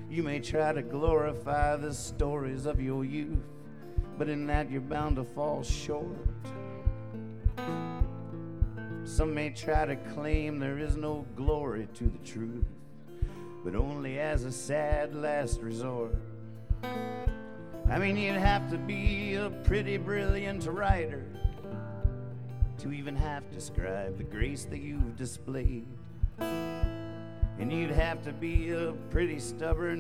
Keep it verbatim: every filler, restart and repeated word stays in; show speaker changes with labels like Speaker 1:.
Speaker 1: You may try to glorify the stories of your youth, but in that you're bound to fall short. Some may try to claim there is no glory to the truth, but only as a sad last resort. I mean, you'd have to be a pretty brilliant writer to even half describe the grace that you've displayed. And you'd have to be a pretty stubborn